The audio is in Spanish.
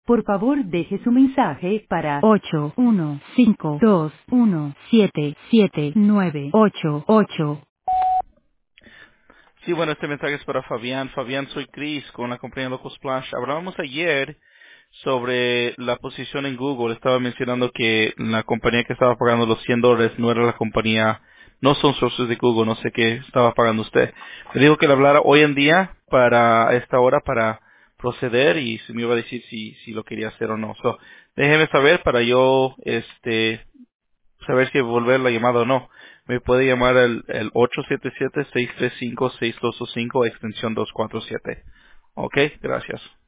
Por favor, deje su mensaje para 8152177988. Sí, bueno, este mensaje es para Fabián. Fabián, soy Chris con la compañía Local Splash. Hablábamos ayer sobre la posición en Google. Estaba mencionando que la compañía que estaba pagando los $100 no era la compañía, no son socios de Google, no sé qué estaba pagando usted. Me dijo que le hablara hoy en día para a esta hora para proceder y se me iba a decir si lo quería hacer o no. So, déjeme saber para yo saber si devolver la llamada o no. Me puede llamar el 877-635-6225 extensión 247. Ok, gracias.